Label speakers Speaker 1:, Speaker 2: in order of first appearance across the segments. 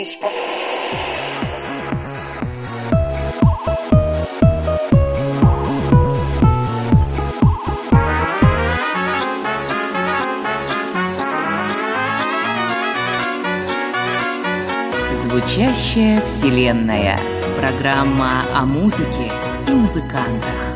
Speaker 1: Звучащая вселенная. Программа о музыке и музыкантах.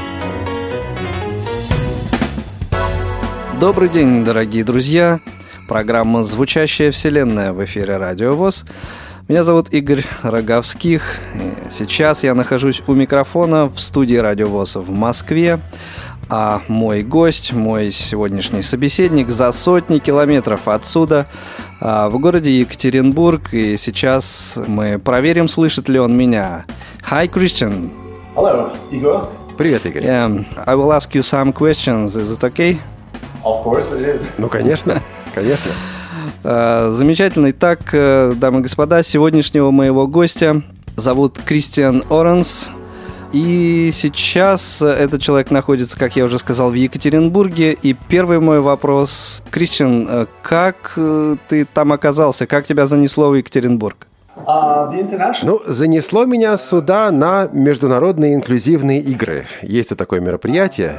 Speaker 2: Добрый день, дорогие друзья. Программа «Звучащая вселенная» в эфире Радио ВОС. Меня зовут Игорь Роговских. Сейчас я нахожусь у микрофона в студии Радио ВОС в Москве. А мой гость, мой сегодняшний собеседник за сотни километров отсюда, в городе Екатеринбург. И сейчас мы проверим, слышит ли он меня. Hi, Christian.
Speaker 3: Hello, Igor.
Speaker 2: Привет, Игорь. I will ask you some questions. Is it okay?
Speaker 3: Of course it is.
Speaker 4: Ну, конечно, конечно.
Speaker 2: Замечательно. Итак, дамы и господа, сегодняшнего моего гостя зовут Кристиан Оранс. И сейчас этот человек находится, как я уже сказал, в Екатеринбурге. И первый мой вопрос. Кристиан, как ты там оказался? Как тебя занесло в Екатеринбург?
Speaker 4: Ну, занесло меня сюда на международные инклюзивные игры. Есть вот такое мероприятие.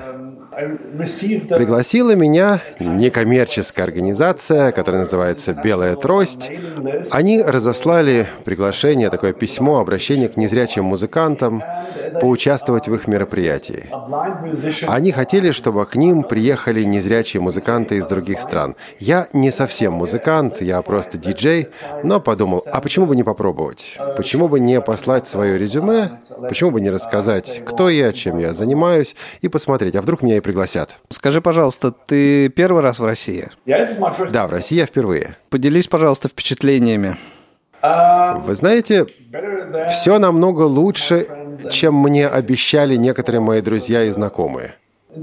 Speaker 4: Пригласила меня некоммерческая организация, которая называется «Белая трость». Они разослали приглашение, такое письмо, обращение к незрячим музыкантам поучаствовать в их мероприятии. Они хотели, чтобы к ним приехали незрячие музыканты из других стран. Я не совсем музыкант, я просто диджей, но подумал, а почему бы не попробовать? Почему бы не послать свое резюме? Почему бы не рассказать, кто я, чем я занимаюсь, и посмотреть, а вдруг меня и пригласят.
Speaker 2: Скажи, пожалуйста, ты первый раз в России?
Speaker 4: Да, в России я впервые.
Speaker 2: Поделись, пожалуйста, впечатлениями.
Speaker 4: Вы знаете, все намного лучше, чем мне обещали некоторые мои друзья и знакомые.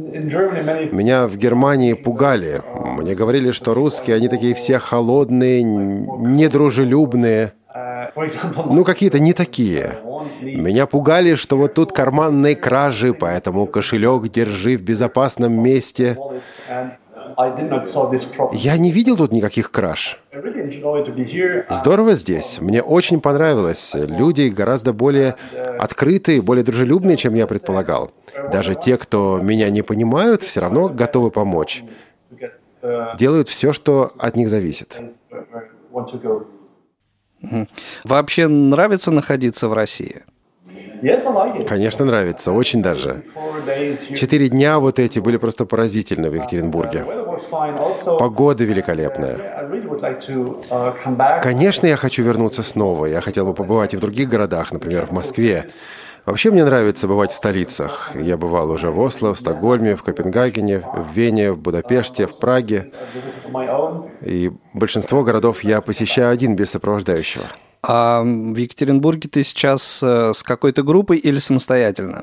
Speaker 4: Меня в Германии пугали. Мне говорили, что русские, они такие все холодные, недружелюбные. Ну, какие-то не такие. Меня пугали, что вот тут карманные кражи, поэтому кошелек держи в безопасном месте. Я не видел тут никаких краж. Здорово здесь. Мне очень понравилось. Люди гораздо более открытые, более дружелюбные, чем я предполагал. Даже те, кто меня не понимают, все равно готовы помочь. Делают все, что от них зависит.
Speaker 2: Вообще нравится находиться в России?
Speaker 4: Конечно, нравится, очень даже. 4 дня вот эти были просто поразительны в Екатеринбурге. Погода великолепная. Конечно, я хочу вернуться снова. Я хотел бы побывать и в других городах, например, в Москве. Вообще мне нравится бывать в столицах. Я бывал уже в Осло, в Стокгольме, в Копенгагене, в Вене, в Будапеште, в Праге. И большинство городов я посещаю один, без сопровождающего.
Speaker 2: А в Екатеринбурге ты сейчас с какой-то группой или самостоятельно?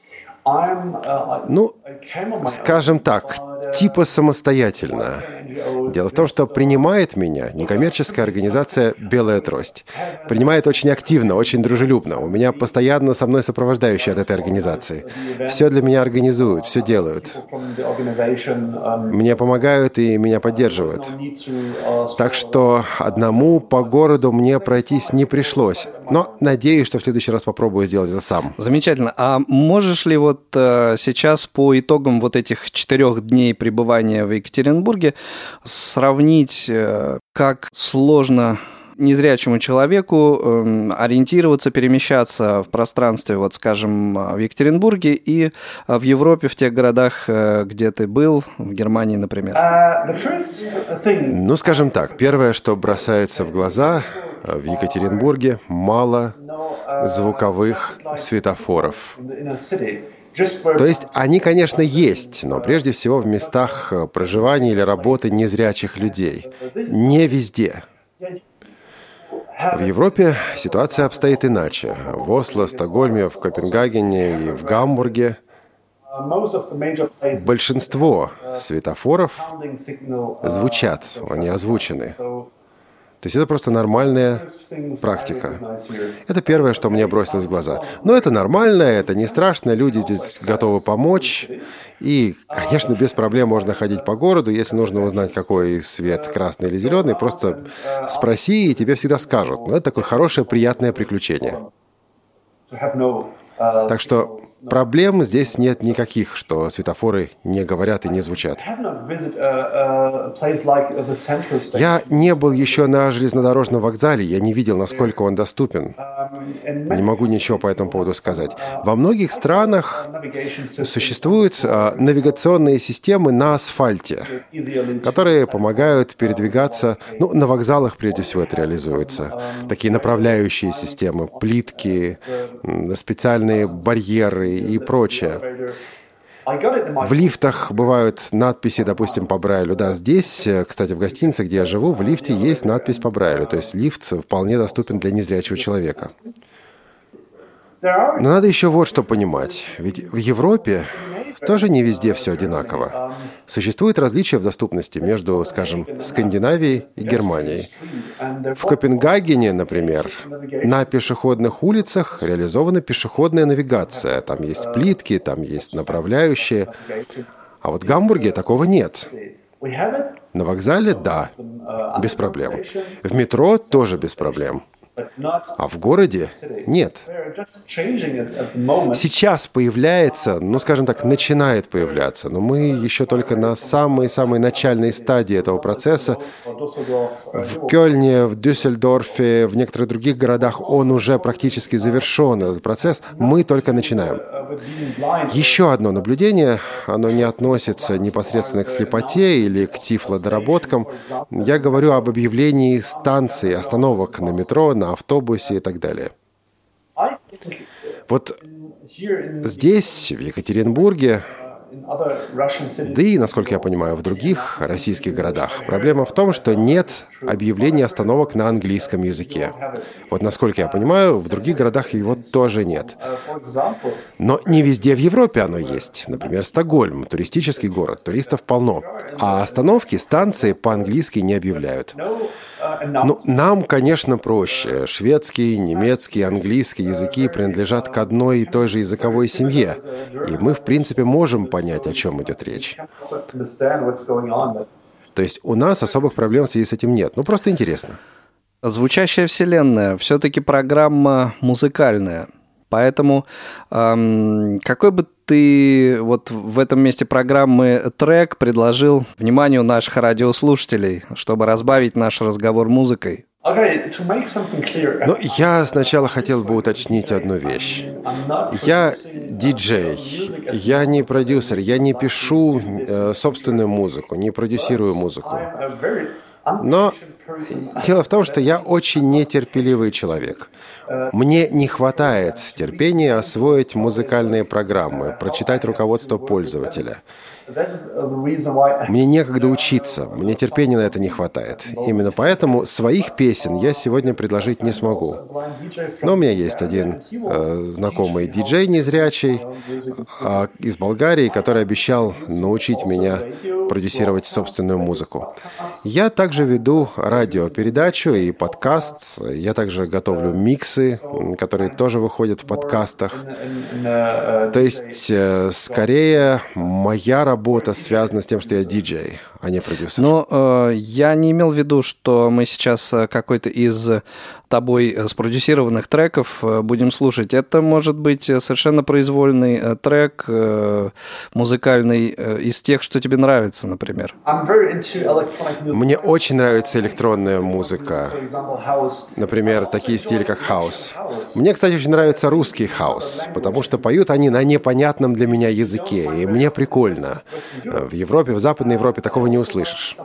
Speaker 4: Ну, скажем так, типа самостоятельно. Дело в том, что принимает меня некоммерческая организация «Белая трость». Принимает очень активно, очень дружелюбно. У меня постоянно со мной сопровождающие от этой организации. Все для меня организуют, все делают. Мне помогают и меня поддерживают. Так что одному по городу мне пройтись не пришлось. Но надеюсь, что в следующий раз попробую сделать это сам.
Speaker 2: Замечательно. А можешь ли вот сейчас по итогам вот этих 4 дней пребывания в Екатеринбурге сравнить, как сложно незрячему человеку ориентироваться, перемещаться в пространстве, вот, скажем, в Екатеринбурге и в Европе, в тех городах, где ты был, в Германии, например?
Speaker 4: Ну, скажем так, первое, что бросается в глаза, в Екатеринбурге мало звуковых светофоров. То есть они, конечно, есть, но прежде всего в местах проживания или работы незрячих людей. Не везде. В Европе ситуация обстоит иначе. В Осло, Стокгольме, в Копенгагене и в Гамбурге большинство светофоров звучат, они озвучены. То То есть это просто нормальная практика. Это первое, что мне бросилось в глаза. Но это нормально, это не страшно, люди здесь готовы помочь. И, конечно, без проблем можно ходить по городу. Если нужно узнать, какой свет, красный или зеленый, просто спроси, и тебе всегда скажут. Но это такое хорошее, приятное приключение. Так что проблем здесь нет никаких, что светофоры не говорят и не звучат. Я не был еще на железнодорожном вокзале, я не видел, насколько он доступен. Не могу ничего по этому поводу сказать. Во многих странах существуют навигационные системы на асфальте, которые помогают передвигаться, на вокзалах прежде всего это реализуется. Такие направляющие системы, плитки, специальные барьеры и прочее. В лифтах бывают надписи, допустим, по Брайлю. Да, здесь, кстати, в гостинице, где я живу, в лифте есть надпись по Брайлю. То есть лифт вполне доступен для незрячего человека. Но надо еще вот что понимать. Ведь в Европе тоже не везде все одинаково. Существует различия в доступности между, скажем, Скандинавией и Германией. В Копенгагене, например, на пешеходных улицах реализована пешеходная навигация. Там есть плитки, там есть направляющие. А вот в Гамбурге такого нет. На вокзале – да, без проблем. В метро тоже без проблем. А в городе нет. Сейчас появляется, скажем так, начинает появляться, но мы еще только на самой-самой начальной стадии этого процесса. В Кёльне, в Дюссельдорфе, в некоторых других городах он уже практически завершен, этот процесс. Мы только начинаем. Еще одно наблюдение, оно не относится непосредственно к слепоте или к тифлодоработкам. Я говорю об объявлении станций, остановок на метро, на автобусе и так далее. Вот здесь, в Екатеринбурге, да и, насколько я понимаю, в других российских городах, проблема в том, что нет объявлений остановок на английском языке. Вот, насколько я понимаю, в других городах его тоже нет. Но не везде в Европе оно есть. Например, Стокгольм, туристический город, туристов полно. А остановки, станции по-английски не объявляют. Нам, конечно, проще. Шведский, немецкий, английский языки принадлежат к одной и той же языковой семье. И мы, в принципе, можем понять, о чем идет речь. То есть у нас особых проблем в связи с этим нет. Просто интересно.
Speaker 2: «Звучащая вселенная» все-таки программа музыкальная. Поэтому какой бы ты вот в этом месте программы трек предложил вниманию наших радиослушателей, чтобы разбавить наш разговор музыкой?
Speaker 4: Я сначала хотел бы уточнить одну вещь. Я диджей, я не продюсер, я не пишу собственную музыку, не продюсирую музыку. Но дело в том, что я очень нетерпеливый человек. Мне не хватает терпения освоить музыкальные программы, прочитать руководство пользователя. Мне некогда учиться, мне терпения на это не хватает. Именно поэтому своих песен я сегодня предложить не смогу. Но у меня есть один знакомый диджей незрячий из Болгарии, который обещал научить меня продюсировать собственную музыку. Я также веду радиопередачу и подкаст. Я также готовлю миксы, которые тоже выходят в подкастах. То есть, скорее, моя работа связана с тем, что я диджей, а не продюсер.
Speaker 2: Но я не имел в виду, что мы сейчас какой-то из тобой спродюсированных треков будем слушать. Это может быть совершенно произвольный трек музыкальный из тех, что тебе нравится, например.
Speaker 4: Мне очень нравится электронная музыка. Например, такие стили, как хаус. Мне, кстати, очень нравится русский хаус, потому что поют они на непонятном для меня языке, и мне прикольно. В Европе, в Западной Европе такого не услышишь.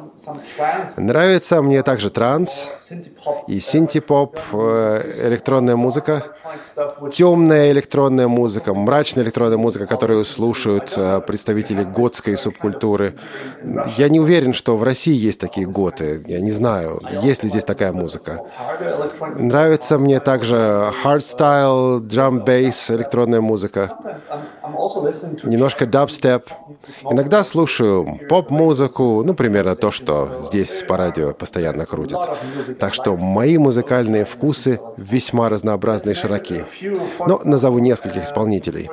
Speaker 4: Нравится мне также транс и синти-поп, электронная музыка. темная электронная музыка, мрачная электронная музыка, которую слушают представители готской субкультуры. Я не уверен, что в России есть такие готы. Я не знаю, есть ли здесь такая музыка. Нравится мне также hardstyle, drum-bass, электронная музыка. Немножко дабстеп. Иногда слушаю поп-музыку, примерно то, что здесь по радио постоянно крутят. Так что мои музыкальные вкусы весьма разнообразны и широки. Но назову нескольких исполнителей.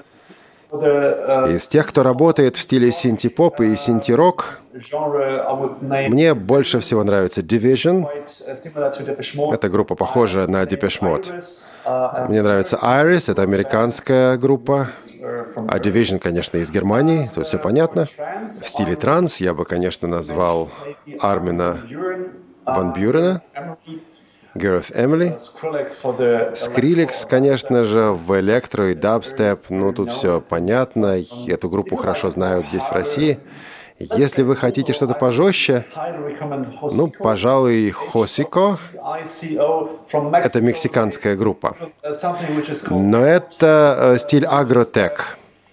Speaker 4: Из тех, кто работает в стиле синти-поп и синти-рок, мне больше всего нравится Division. Эта группа похожа на Depeche Mode. Мне нравится Iris, это американская группа. А Division, конечно, из Германии, тут все понятно. В стиле транс я бы, конечно, назвал Армина ван Бюрена, Gareth Emery, Skrillex, конечно же, в электро и дабстеп. Тут все понятно. Эту группу хорошо знают здесь, в России. Если вы хотите что-то пожестче, пожалуй, Hocico. Это мексиканская группа. Но это стиль агротек.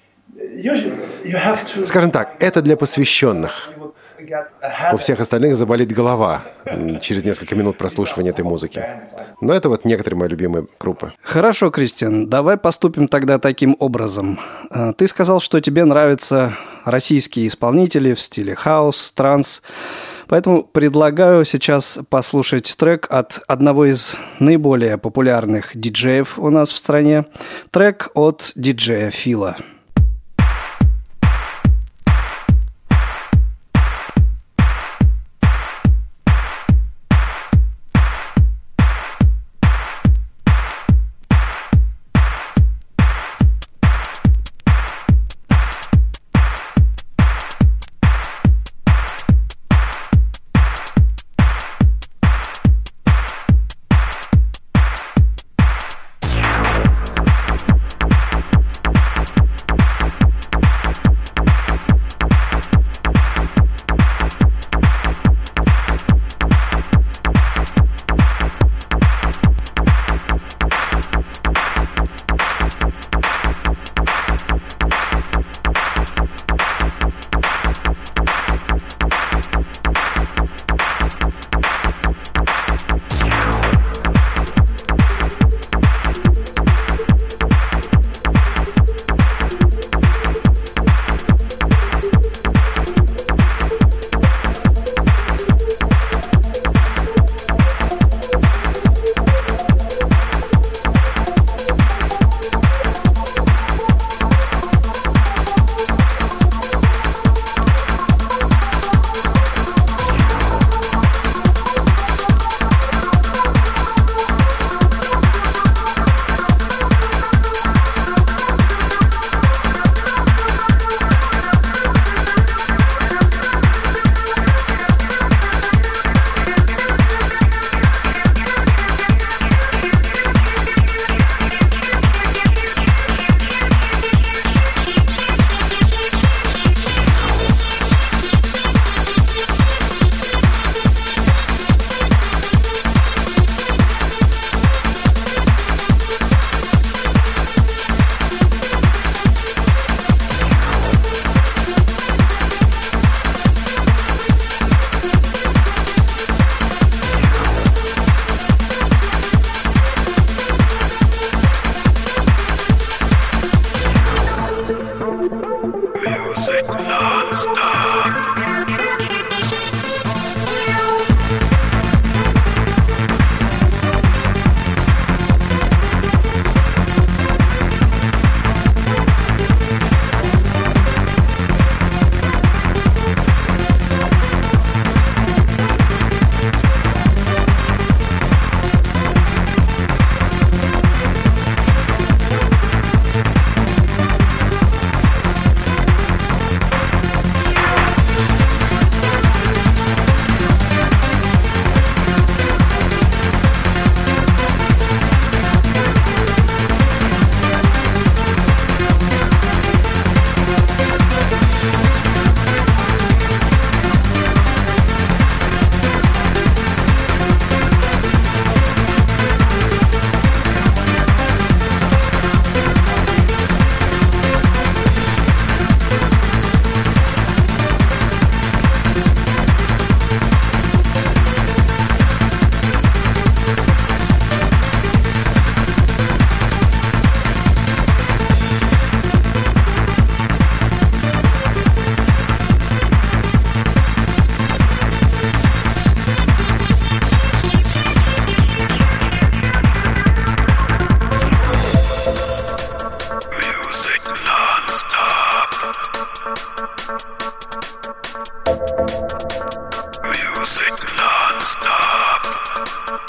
Speaker 4: Скажем так, это для посвященных. У всех остальных заболит голова через несколько минут прослушивания этой музыки. Но это некоторые мои любимые группы.
Speaker 2: Хорошо, Кристиан, давай поступим тогда таким образом. Ты сказал, что тебе нравятся российские исполнители в стиле хаус, транс. Поэтому предлагаю сейчас послушать трек от одного из наиболее популярных диджеев у нас в стране. Трек от диджея Фила.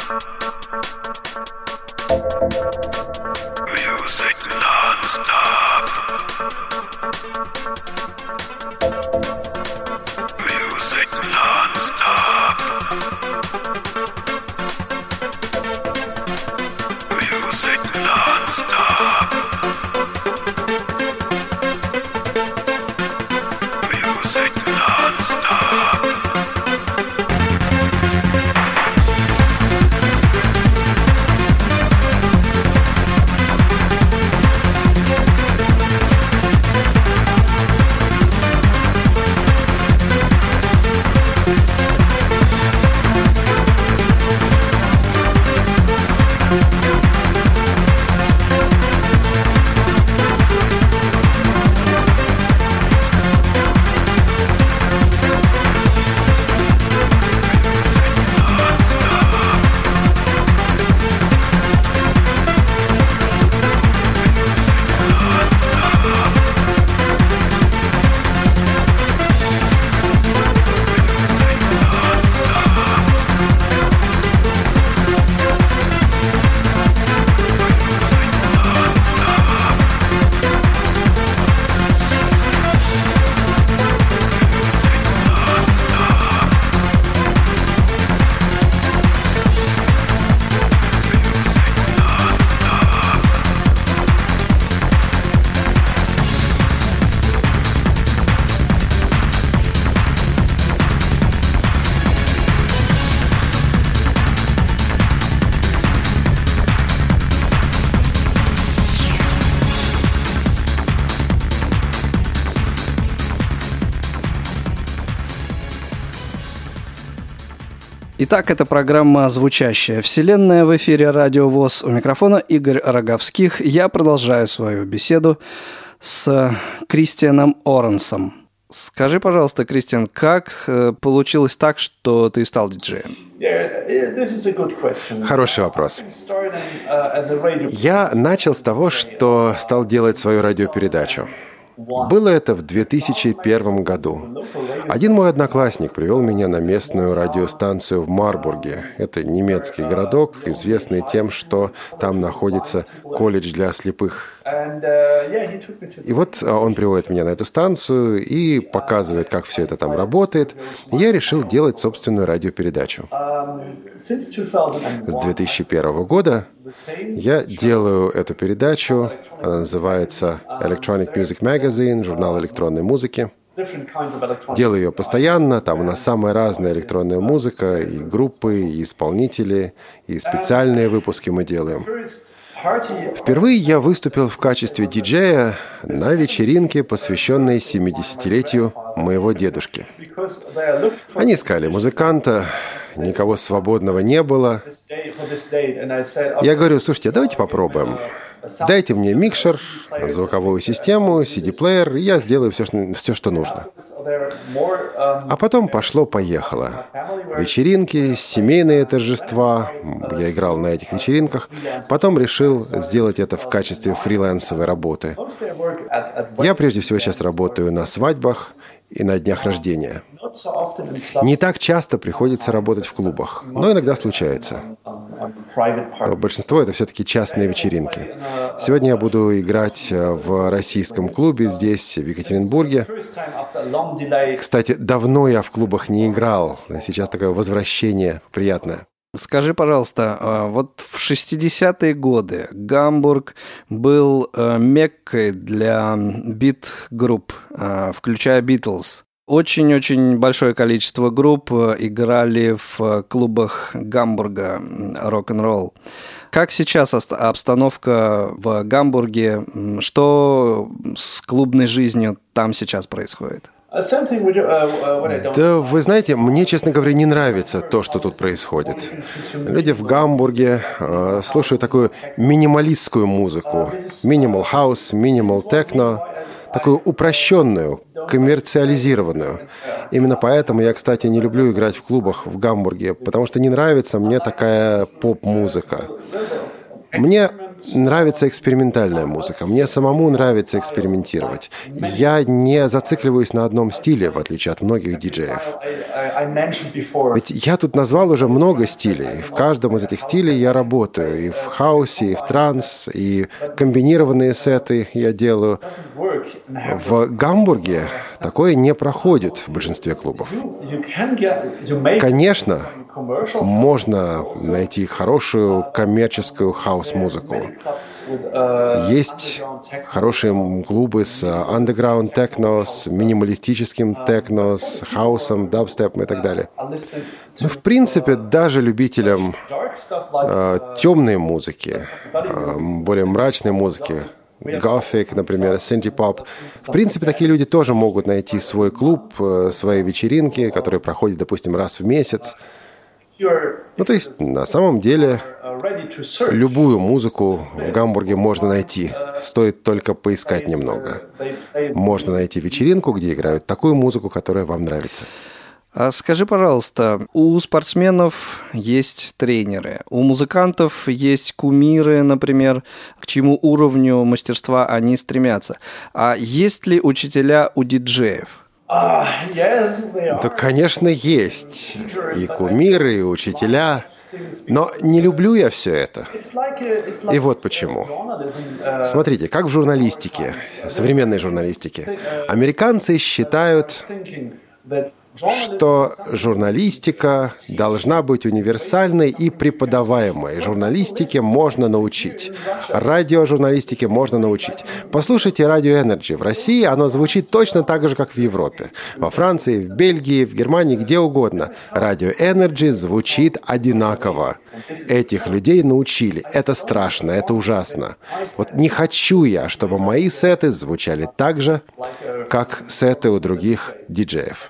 Speaker 2: Итак, это программа «Звучащая вселенная» в эфире Радио ВОС. У микрофона Игорь Роговских. Я продолжаю свою беседу с Кристианом Оренсом. Скажи, пожалуйста, Кристиан, как получилось так, что ты стал диджеем?
Speaker 4: Хороший вопрос. Я начал с того, что стал делать свою радиопередачу. Было это в 2001 году. Один мой одноклассник привел меня на местную радиостанцию в Марбурге. Это немецкий городок, известный тем, что там находится колледж для слепых. И вот он приводит меня на эту станцию и показывает, как все это там работает. И я решил делать собственную радиопередачу. С 2001 года я делаю эту передачу. Она называется Electronic Music Magazine, журнал электронной музыки. Делаю ее постоянно. Там у нас самая разная электронная музыка, и группы, и исполнители, и специальные выпуски мы делаем. Впервые я выступил в качестве диджея на вечеринке, посвященной 70-летию моего дедушки. Они искали музыканта, никого свободного не было. Я говорю: слушайте, давайте попробуем. Дайте мне микшер, звуковую систему, CD-плеер, и я сделаю все, что нужно. А потом пошло-поехало. Вечеринки, семейные торжества. Я играл на этих вечеринках. Потом решил сделать это в качестве фрилансовой работы. Я прежде всего сейчас работаю на свадьбах и на днях рождения. Не так часто приходится работать в клубах, но иногда случается. Но большинство — это все-таки частные вечеринки. Сегодня я буду играть в российском клубе здесь, в Екатеринбурге. Кстати, давно я в клубах не играл. Сейчас такое возвращение приятное.
Speaker 2: Скажи, пожалуйста, вот в 60-е годы Гамбург был меккой для бит-групп, включая Битлз. Очень-очень большое количество групп играли в клубах Гамбурга рок-н-ролл. Как сейчас обстановка в Гамбурге? Что с клубной жизнью там сейчас происходит?
Speaker 4: Да, вы знаете, мне, честно говоря, не нравится то, что тут происходит. Люди в Гамбурге слушают такую минималистскую музыку. Минимал хаус, минимал техно. Такую упрощенную, коммерциализированную. Именно поэтому я, кстати, не люблю играть в клубах в Гамбурге, потому что не нравится мне такая поп-музыка. Мне нравится экспериментальная музыка. Мне самому нравится экспериментировать. Я не зацикливаюсь на одном стиле, в отличие от многих диджеев. Ведь я тут назвал уже много стилей. В каждом из этих стилей я работаю. И в хаусе, и в транс, и комбинированные сеты я делаю. В Гамбурге такое не проходит в большинстве клубов. Конечно, можно найти хорошую коммерческую хаус-музыку. Есть хорошие клубы с underground техно, с минималистическим техно, с хаусом, дабстепом и так далее. Но, в принципе, даже любителям темной музыки, более мрачной музыки, Gothic, например, Synthie-pop. В принципе, такие люди тоже могут найти свой клуб, свои вечеринки, которые проходят, допустим, раз в месяц. Ну, то есть, на самом деле, любую музыку в Гамбурге можно найти. Стоит только поискать немного. Можно найти вечеринку, где играют такую музыку, которая вам нравится.
Speaker 2: А скажи, пожалуйста, у спортсменов есть тренеры, у музыкантов есть кумиры, например, к чему уровню мастерства они стремятся. А есть ли учителя у диджеев?
Speaker 4: Да, конечно, есть. И кумиры, и учителя. Но не люблю я все это. И вот почему. Смотрите, как в журналистике, современной журналистике. Американцы считают, что журналистика должна быть универсальной и преподаваемой. Журналистике можно научить. Радиожурналистике можно научить. Послушайте радио Energy. В России оно звучит точно так же, как в Европе. Во Франции, в Бельгии, в Германии, где угодно. Радио Energy звучит одинаково. Этих людей научили. Это страшно, это ужасно. Вот не хочу я, чтобы мои сеты звучали так же, как сеты у других диджеев.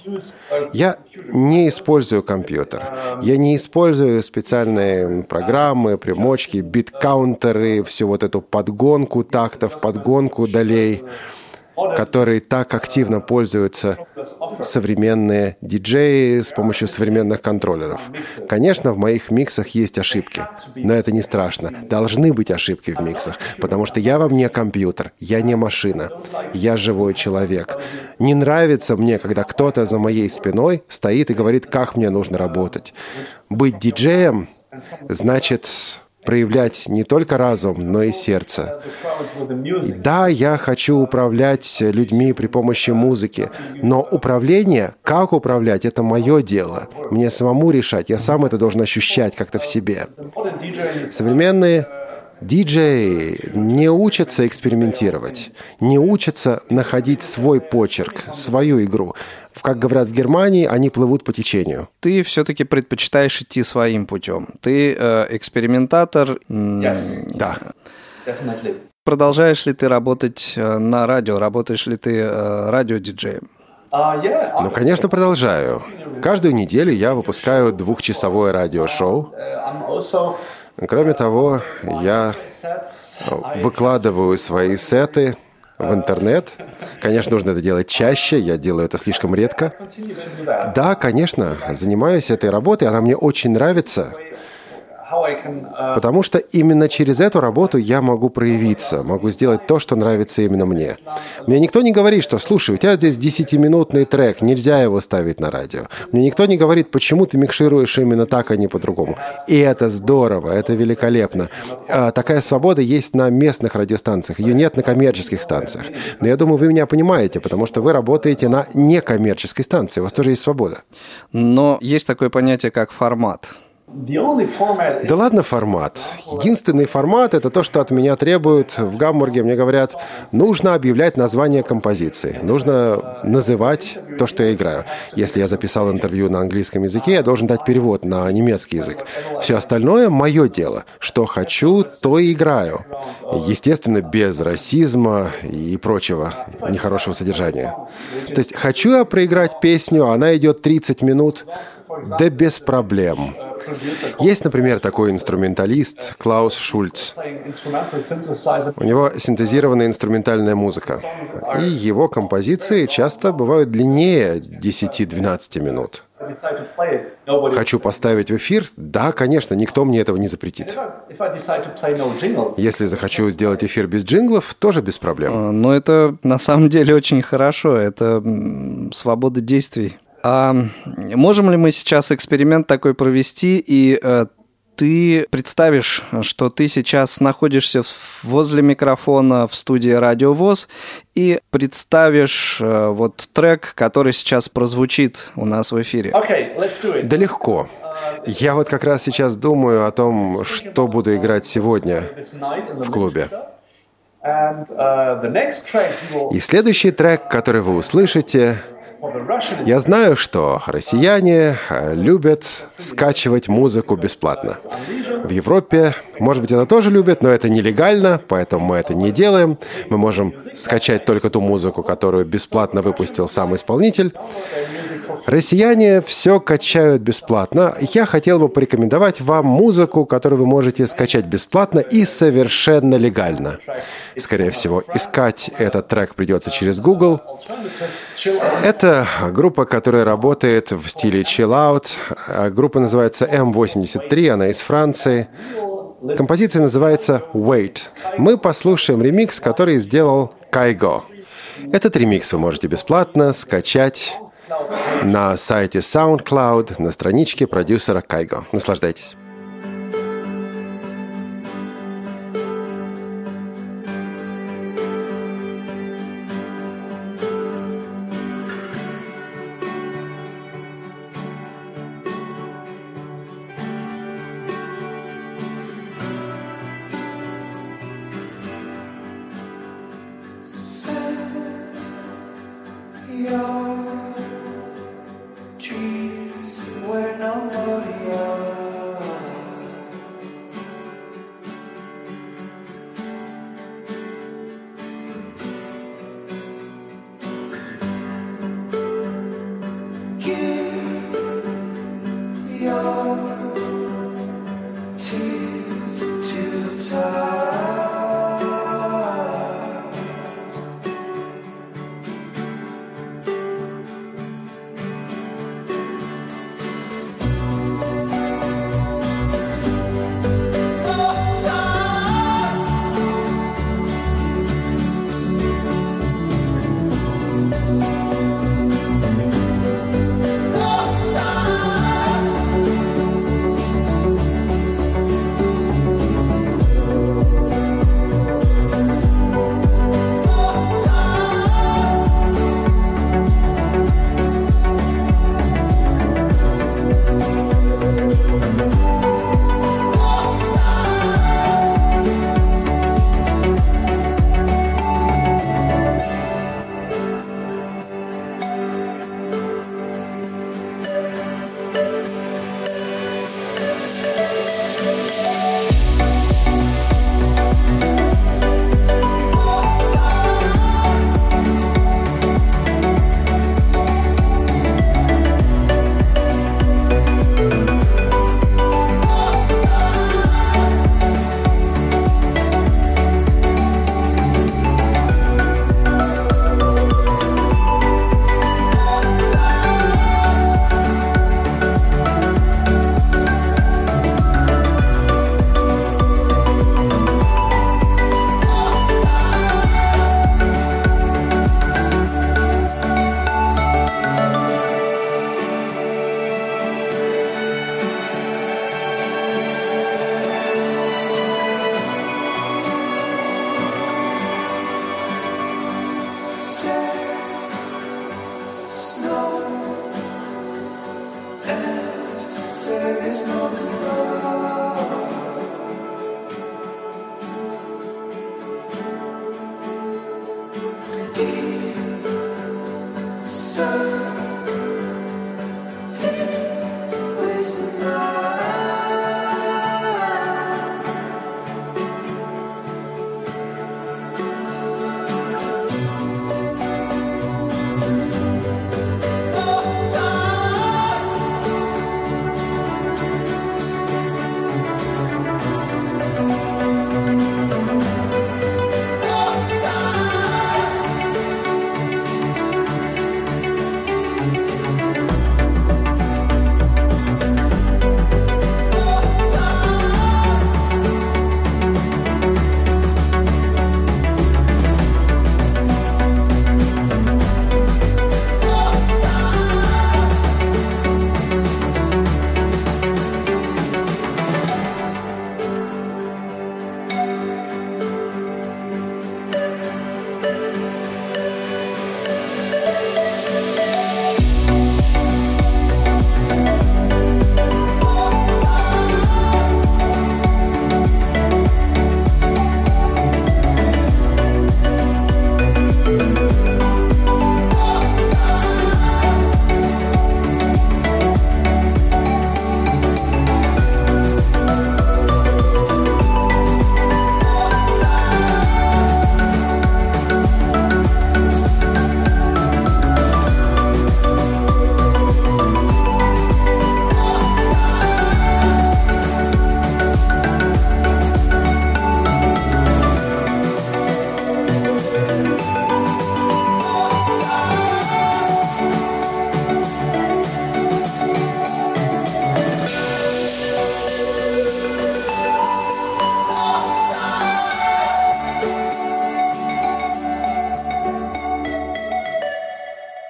Speaker 4: Я не использую компьютер. Я не использую специальные программы, примочки, бит-каунтеры, всю вот эту подгонку тактов, подгонку долей, которой так активно пользуются современные диджеи с помощью современных контроллеров. Конечно, в моих миксах есть ошибки, но это не страшно. Должны быть ошибки в миксах, потому что я вам не компьютер, я не машина, я живой человек. Не нравится мне, когда кто-то за моей спиной стоит и говорит, как мне нужно работать. Быть диджеем значит проявлять не только разум, но и сердце. И да, я хочу управлять людьми при помощи музыки, но управление, как управлять, это мое дело. Мне самому решать, я сам это должен ощущать как-то в себе. Современные диджеи не учатся экспериментировать, не учатся находить свой почерк, свою игру. Как говорят в Германии, они плывут по течению.
Speaker 2: Ты все-таки предпочитаешь идти своим путем. Ты экспериментатор.
Speaker 4: Да.
Speaker 2: Продолжаешь ли ты работать на радио? Работаешь ли ты радиодиджеем?
Speaker 4: Ну, конечно, продолжаю. Каждую неделю я выпускаю 2-часовое радиошоу. Кроме того, я выкладываю свои сеты в интернет. Конечно, нужно это делать чаще, я делаю это слишком редко. Да, конечно, занимаюсь этой работой, она мне очень нравится, потому что именно через эту работу я могу проявиться, могу сделать то, что нравится именно мне. Мне никто не говорит, что, слушай, у тебя здесь 10-минутный трек, нельзя его ставить на радио. Мне никто не говорит, почему ты микшируешь именно так, а не по-другому. И это здорово, это великолепно. Такая свобода есть на местных радиостанциях, ее нет на коммерческих станциях. Но я думаю, вы меня понимаете, потому что вы работаете на некоммерческой станции, у вас тоже есть свобода.
Speaker 2: Но есть такое понятие, как формат.
Speaker 4: Да ладно формат. Единственный формат — это то, что от меня требуют в Гамбурге. Мне говорят, нужно объявлять название композиции, нужно называть то, что я играю. Если я записал интервью на английском языке, я должен дать перевод на немецкий язык. Все остальное — мое дело. Что хочу, то и играю. Естественно, без расизма и прочего нехорошего содержания. То есть хочу я проиграть песню, она идет 30 минут, да без проблем. Есть, например, такой инструменталист Клаус Шульц. У него синтезированная инструментальная музыка. И его композиции часто бывают длиннее 10-12 минут. Хочу поставить в эфир? Да, конечно, никто мне этого не запретит. Если захочу сделать эфир без джинглов, тоже без проблем.
Speaker 2: Но это на самом деле очень хорошо, это свобода действий. А можем ли мы сейчас эксперимент такой провести, и ты представишь, что ты сейчас находишься возле микрофона в студии Радио ВОС, и представишь вот трек, который сейчас прозвучит у нас в эфире?
Speaker 4: Да легко. Я вот как раз сейчас думаю о том, что буду играть сегодня в клубе. И следующий трек, который вы услышите... Я знаю, что россияне любят скачивать музыку бесплатно. В Европе, может быть, это тоже любят, но это нелегально, поэтому мы это не делаем. Мы можем скачать только ту музыку, которую бесплатно выпустил сам исполнитель. Россияне все качают бесплатно. Я хотел бы порекомендовать вам музыку, которую вы можете скачать бесплатно и совершенно легально. Скорее всего, искать этот трек придется через Google. Это группа, которая работает в стиле chill out. Группа называется M83, она из Франции. Композиция называется Wait. Мы послушаем ремикс, который сделал Кайго. Этот ремикс вы можете бесплатно скачать на сайте SoundCloud, на страничке продюсера Кайго. Наслаждайтесь.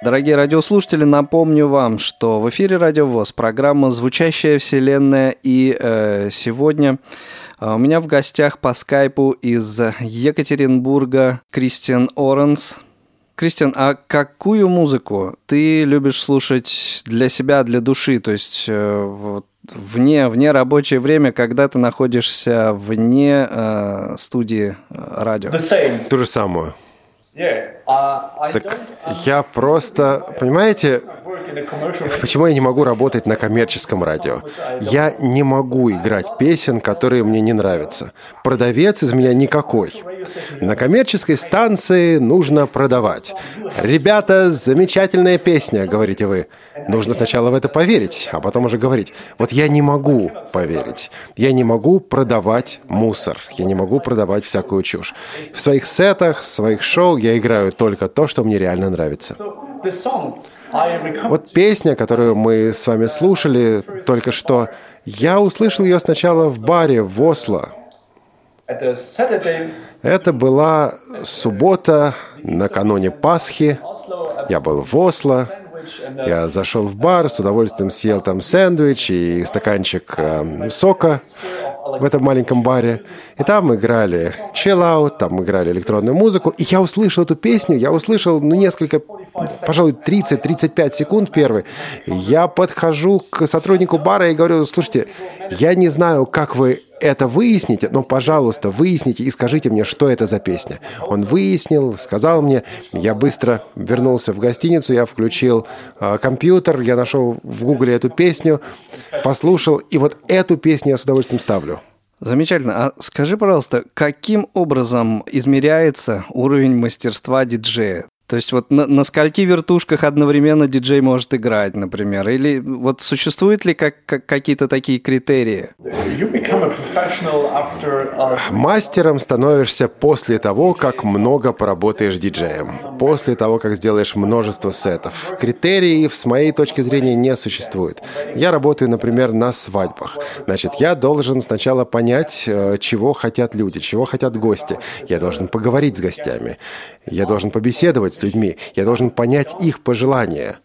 Speaker 2: Дорогие радиослушатели, напомню вам, что в эфире Радио ВОС программа «Звучащая вселенная», и сегодня у меня в гостях по скайпу из Екатеринбурга Кристиан Оранс. Кристиан, а какую музыку ты любишь слушать для себя, для души, то есть вне рабочее время, когда ты находишься вне студии радио?
Speaker 4: Ту же самую. Так я просто, понимаете, почему я не могу работать на коммерческом радио? Я не могу играть песен, которые мне не нравятся. Продавец из меня никакой. На коммерческой станции нужно продавать. «Ребята, замечательная песня», — говорите вы. Нужно сначала в это поверить, а потом уже говорить. Вот я не могу поверить. Я не могу продавать мусор. Я не могу продавать всякую чушь. В своих сетах, в своих шоу я играю только то, что мне реально нравится. Вот песня, которую мы с вами слушали только что, я услышал ее сначала в баре в Осло. Это была суббота накануне Пасхи. Я был в Осло. Я зашел в бар, с удовольствием съел там сэндвич и стаканчик сока в этом маленьком баре. И там играли chill out, там играли электронную музыку. И я услышал эту песню, я услышал несколько, пожалуй, 30-35 секунд первый. Я подхожу к сотруднику бара и говорю: слушайте, я не знаю, как вы это выясните, но, пожалуйста, выясните и скажите мне, что это за песня. Он выяснил, сказал мне, я быстро вернулся в гостиницу, я включил компьютер, я нашел в Гугле эту песню, послушал, и вот эту песню я с удовольствием ставлю.
Speaker 2: Замечательно. А скажи, пожалуйста, каким образом измеряется уровень мастерства диджея? То есть вот на скольки вертушках одновременно диджей может играть, например? Или вот существуют ли какие-то такие критерии?
Speaker 4: Мастером становишься после того, как много поработаешь диджеем. После того, как сделаешь множество сетов. Критериев, с моей точки зрения, не существует. Я работаю, например, на свадьбах. Значит, я должен сначала понять, чего хотят люди, чего хотят гости. Я должен поговорить с гостями. Я должен побеседовать с людьми. Я должен понять их пожелания.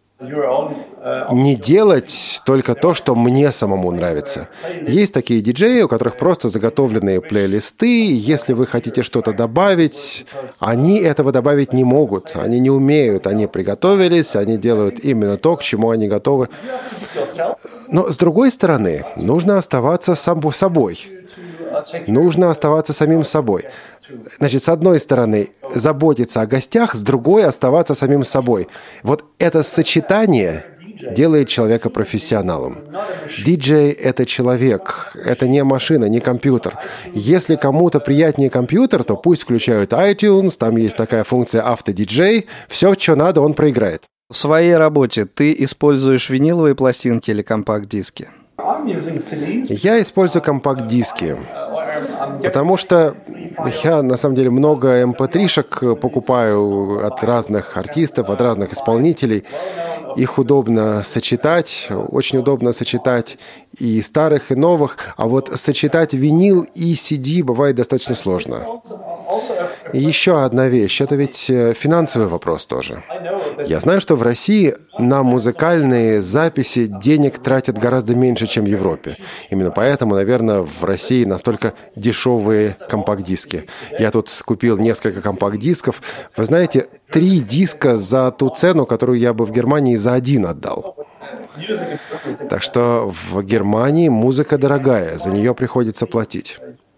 Speaker 4: Не делать только то, что мне самому нравится. Есть такие диджеи, у которых просто заготовленные плейлисты. Если вы хотите что-то добавить, они этого добавить не могут. Они не умеют. Они приготовились, они делают именно то, к чему они готовы. Но, с другой стороны, нужно оставаться собой. Нужно оставаться самим собой. Значит, с одной стороны, заботиться о гостях, с другой — оставаться самим собой. Вот это сочетание делает человека профессионалом. Диджей — это человек, это не машина, не компьютер. Если кому-то приятнее компьютер, то пусть включают iTunes, там есть такая функция автодиджей, все, что надо, он проиграет.
Speaker 2: В своей работе ты используешь виниловые пластинки или компакт-диски?
Speaker 4: Я использую компакт-диски, потому что я, на самом деле, много MP3-шек покупаю от разных артистов, от разных исполнителей. Их удобно сочетать, очень удобно сочетать и старых, и новых. А вот сочетать винил и CD бывает достаточно сложно. И еще одна вещь, это ведь финансовый вопрос тоже. Я знаю, что в России на музыкальные записи денег тратят гораздо меньше, чем в Европе. Именно поэтому, наверное, в России настолько дешевые компакт-диски. Я тут купил несколько компакт-дисков. Вы знаете, 3 диска за ту цену, которую я бы в Германии за 1 отдал. Так что в Германии музыка дорогая, за нее приходится платить.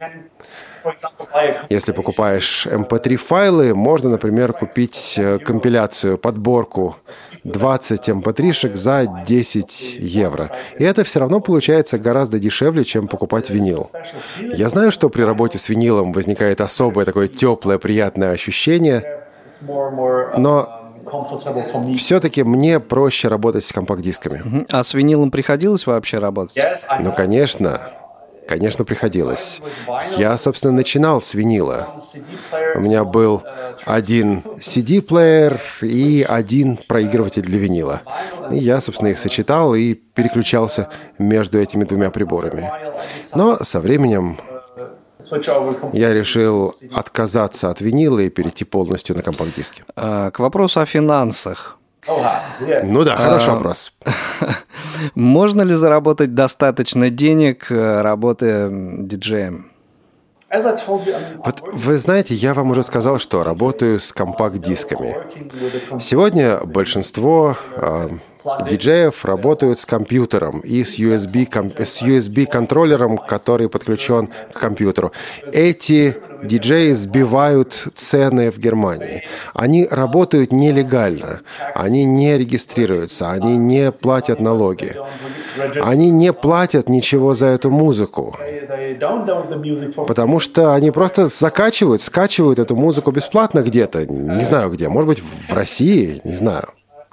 Speaker 4: Если покупаешь MP3-файлы, можно, например, купить компиляцию, подборку 20 MP3-шек за 10 евро. И это все равно получается гораздо дешевле, чем покупать винил. Я знаю, что при работе с винилом возникает особое такое теплое, приятное ощущение, но все-таки мне проще работать с компакт-дисками.
Speaker 2: А с винилом приходилось вообще работать?
Speaker 4: Ну, конечно. Конечно, приходилось. Я, собственно, начинал с винила. У меня был один CD-плеер и один проигрыватель для винила. И я, собственно, их сочетал и переключался между этими двумя приборами. Но со временем я решил отказаться от винила и перейти полностью на компакт-диски.
Speaker 2: К вопросу о финансах.
Speaker 4: Ну да, хороший вопрос.
Speaker 2: Можно ли заработать достаточно денег, работая диджеем?
Speaker 4: Вот вы знаете, я вам уже сказал, что работаю с компакт-дисками. Сегодня большинство диджеев работают с компьютером и с USB-контроллером, который подключен к компьютеру. Эти диджеи сбивают цены в Германии. Они работают нелегально, они не регистрируются, они не платят налоги. Они не платят ничего за эту музыку, потому что они просто скачивают эту музыку бесплатно где-то, не знаю где, может быть в России, не знаю.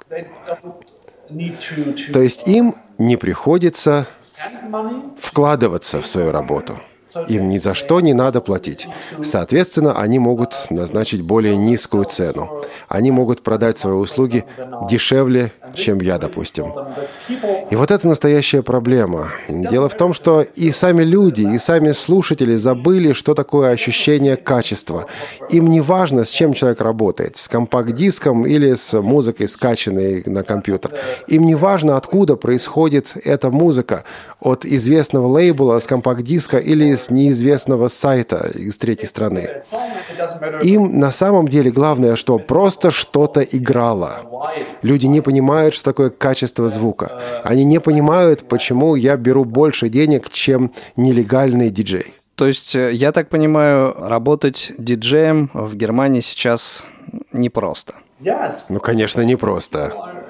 Speaker 4: То есть им не приходится вкладываться в свою работу. Им ни за что не надо платить. Соответственно, они могут назначить более низкую цену. Они могут продать свои услуги дешевле, чем я, допустим. И вот это настоящая проблема. Дело в том, что и сами люди, и сами слушатели забыли, что такое ощущение качества. Им не важно, с чем человек работает, с компакт-диском или с музыкой, скачанной на компьютер. Им не важно, откуда происходит эта музыка, от известного лейбла с компакт-диска или с неизвестного сайта из третьей страны. Им на самом деле главное, что просто что-то играло. Люди не понимают, что такое качество звука. Они не понимают, почему я беру больше денег, чем нелегальный диджей.
Speaker 2: То есть, я так понимаю, работать диджеем в Германии сейчас непросто.
Speaker 4: Ну, конечно, непросто.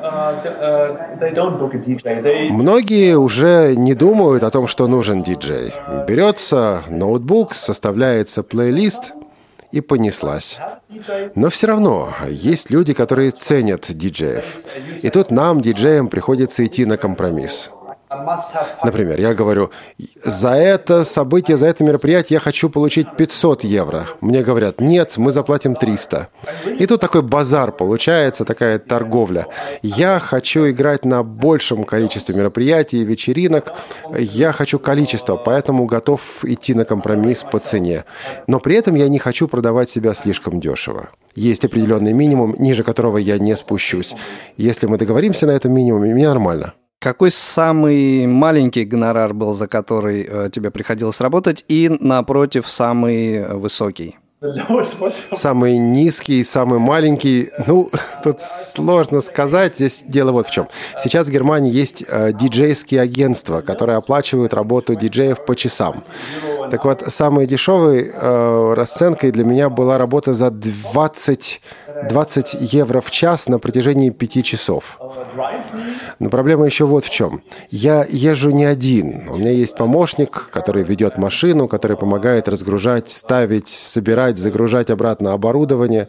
Speaker 4: Многие уже не думают о том, что нужен диджей. Берется ноутбук, составляется плейлист и понеслась. Но все равно есть люди, которые ценят диджеев. И тут нам, диджеям, приходится идти на компромисс. Например, я говорю, за это событие, за это мероприятие я хочу получить 500 евро. Мне говорят, нет, мы заплатим 300. И тут такой базар получается, такая торговля. Я хочу играть на большем количестве мероприятий, вечеринок. Я хочу количество, поэтому готов идти на компромисс по цене. Но при этом я не хочу продавать себя слишком дешево. Есть определенный минимум, ниже которого я не спущусь. Если мы договоримся на этом минимуме, мне нормально.
Speaker 2: Какой самый маленький гонорар был, за который тебе приходилось работать, и, напротив, самый высокий?
Speaker 4: Самый низкий, самый маленький. Ну, тут сложно сказать. Здесь дело вот в чем. Сейчас в Германии есть диджейские агентства, которые оплачивают работу диджеев по часам. Так вот, самой дешевой расценкой для меня была работа за 20 евро в час на протяжении 5 часов. Но проблема еще вот в чем. Я езжу не один. У меня есть помощник, который ведет машину, который помогает разгружать, ставить, собирать, загружать обратно оборудование.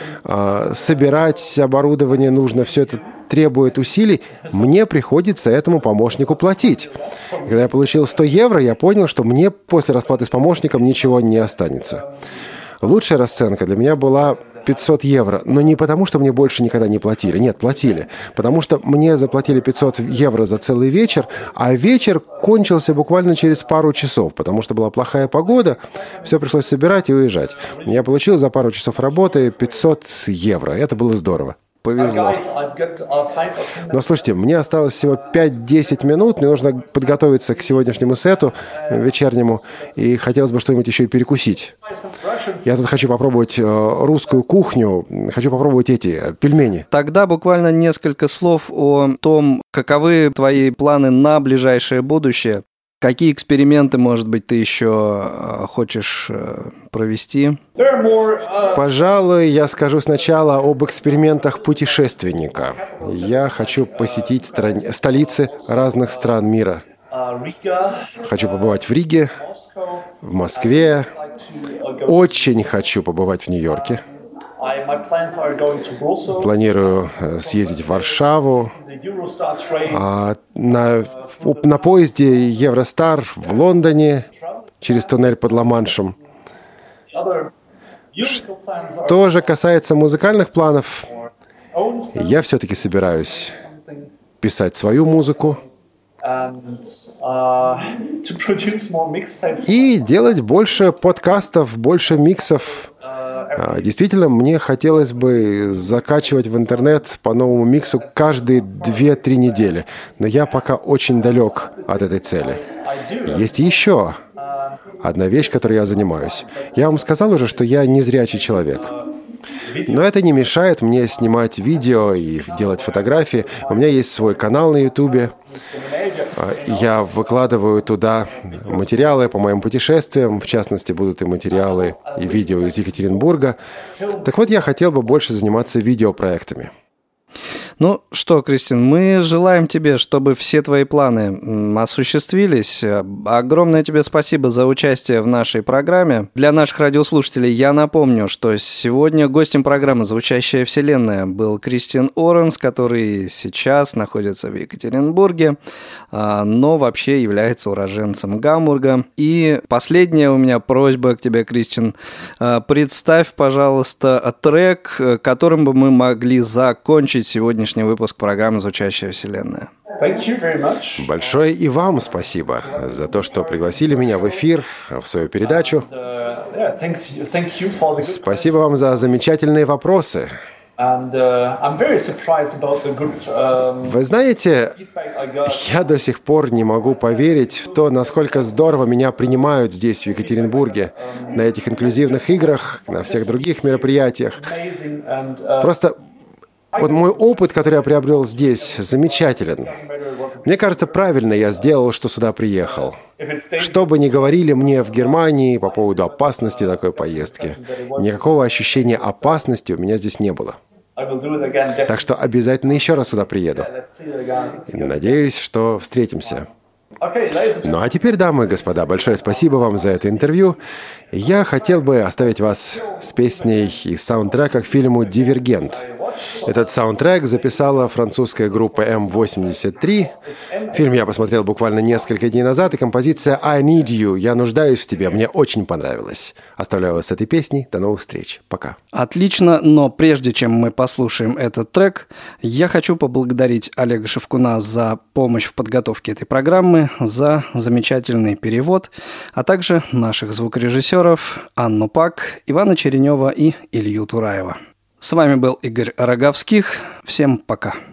Speaker 4: Собирать оборудование нужно, все это требует усилий. Мне приходится этому помощнику платить. Когда я получил 100 евро, я понял, что мне после расплаты с помощником ничего не останется. Лучшая расценка для меня была 500 евро, но не потому, что мне больше никогда не платили. Нет, платили. Потому что мне заплатили 500 евро за целый вечер, а вечер кончился буквально через пару часов, потому что была плохая погода, все пришлось собирать и уезжать. Я получил за пару часов работы 500 евро. Это было здорово.
Speaker 2: Повезло.
Speaker 4: Но слушайте, мне осталось всего 5-10 минут, мне нужно подготовиться к сегодняшнему сету вечернему, и хотелось бы что-нибудь еще и перекусить. Я тут хочу попробовать русскую кухню, хочу попробовать эти пельмени.
Speaker 2: Тогда буквально несколько слов о том, каковы твои планы на ближайшее будущее. Какие эксперименты, может быть, ты еще хочешь провести?
Speaker 4: Пожалуй, я скажу сначала об экспериментах путешественника. Я хочу посетить столицы разных стран мира. Хочу побывать в Риге, в Москве. Очень хочу побывать в Нью-Йорке. Планирую съездить в Варшаву. На поезде Евростар в Лондоне через туннель под Ла-Маншем. Что же касается музыкальных планов, я все-таки собираюсь писать свою музыку и делать больше подкастов, больше миксов, Действительно, мне хотелось бы закачивать в интернет по новому миксу каждые 2-3 недели, но я пока очень далек от этой цели. Есть еще одна вещь, которой я занимаюсь. Я вам сказал уже, что я незрячий человек. Но это не мешает мне снимать видео и делать фотографии. У меня есть свой канал на Ютубе. Я выкладываю туда материалы по моим путешествиям. В частности, будут и материалы, и видео из Екатеринбурга. Так вот, я хотел бы больше заниматься видеопроектами.
Speaker 2: Ну что, Кристин, мы желаем тебе, чтобы все твои планы осуществились. Огромное тебе спасибо за участие в нашей программе. Для наших радиослушателей я напомню, что сегодня гостем программы «Звучащая вселенная» был Кристиан Оренс, который сейчас находится в Екатеринбурге, но вообще является уроженцем Гамбурга. И последняя у меня просьба к тебе, Кристиан. Представь, пожалуйста, трек, которым бы мы могли закончить сегодняшний выпуск программы «Звучащая вселенная».
Speaker 4: Большое и вам спасибо за то, что пригласили меня в эфир, в свою передачу. Спасибо вам за замечательные вопросы. Вы знаете, я до сих пор не могу поверить в то, насколько здорово меня принимают здесь, в Екатеринбурге, на этих инклюзивных играх, на всех других мероприятиях. Просто вот мой опыт, который я приобрел здесь, замечателен. Мне кажется, правильно я сделал, что сюда приехал. Что бы ни говорили мне в Германии по поводу опасности такой поездки, никакого ощущения опасности у меня здесь не было. Так что обязательно еще раз сюда приеду. И надеюсь, что встретимся. Ну а теперь, дамы и господа, большое спасибо вам за это интервью. Я хотел бы оставить вас с песней из саундтрека к фильму «Дивергент». Этот саундтрек записала французская группа М83. Фильм я посмотрел буквально несколько дней назад, и композиция «I Need You» «Я нуждаюсь в тебе» мне очень понравилась. Оставляю вас с этой песней. До новых встреч. Пока.
Speaker 2: Отлично, но прежде чем мы послушаем этот трек, я хочу поблагодарить Олега Шевкуна за помощь в подготовке этой программы, за замечательный перевод, а также наших звукорежиссеров Анну Пак, Ивана Черенева и Илью Тураева. С вами был Игорь Роговских. Всем пока.